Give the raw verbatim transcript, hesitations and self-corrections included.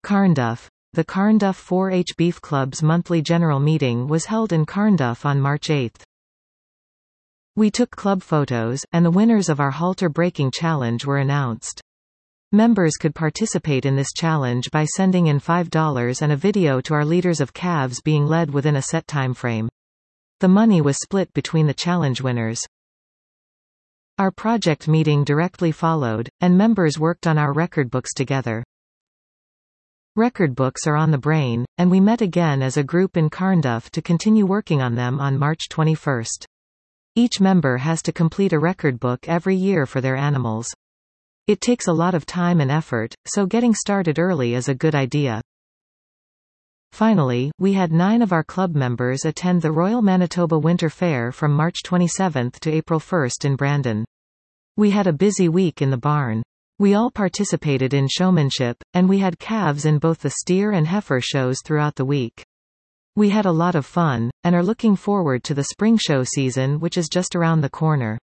Carnduff. The Carnduff four H Beef Club's monthly general meeting was held in Carnduff on March eighth. We took club photos, and the winners of our halter breaking challenge were announced. Members could participate in this challenge by sending in five dollars and a video to our leaders of calves being led within a set time frame. The money was split between the challenge winners. Our project meeting directly followed, and members worked on our record books together. Record books are on the brain, and we met again as a group in Carnduff to continue working on them on March twenty-first. Each member has to complete a record book every year for their animals. It takes a lot of time and effort, so getting started early is a good idea. Finally, we had nine of our club members attend the Royal Manitoba Winter Fair from March twenty-seventh to April first in Brandon. We had a busy week in the barn. We all participated in showmanship, and we had calves in both the steer and heifer shows throughout the week. We had a lot of fun, and are looking forward to the spring show season, which is just around the corner.